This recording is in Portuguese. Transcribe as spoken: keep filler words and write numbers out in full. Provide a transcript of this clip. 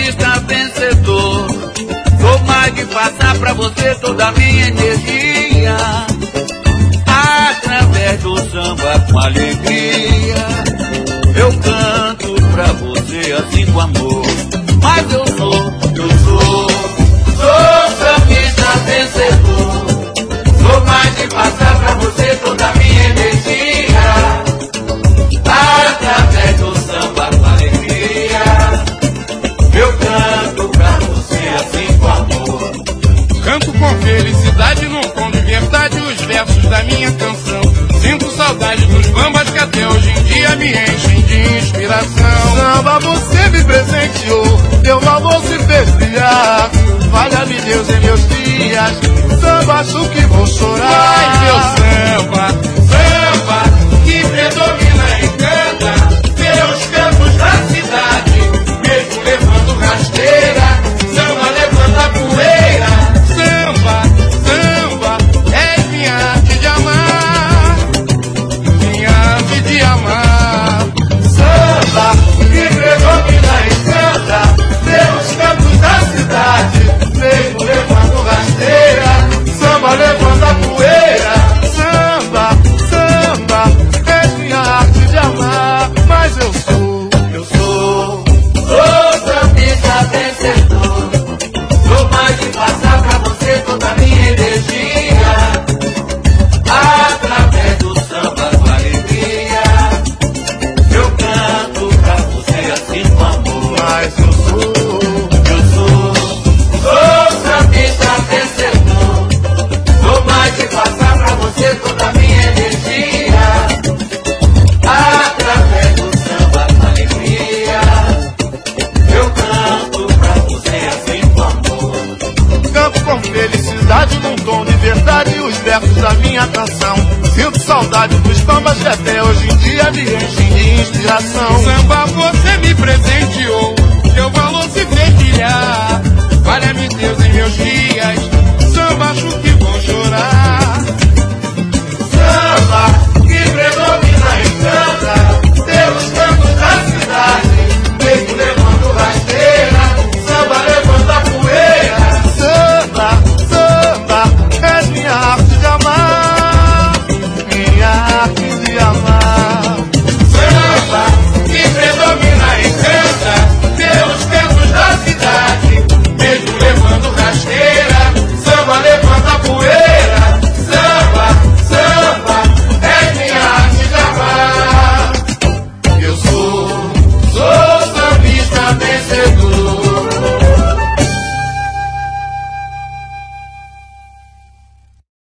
sambista vencedor. Sou mais de passar pra você toda a minha energia, através do samba com alegria. Eu canto pra você assim com amor. Mas eu sou, eu sou, sou sambista vencedor. Sou mais de passar pra você toda a minha energia, através do samba com alegria. Eu canto pra você assim com amor. Canto com felicidade num tom de verdade os versos da minha canção. Sinto saudade dos bambas que até hoje em dia me enchem de inspiração. Samba você me presenteou,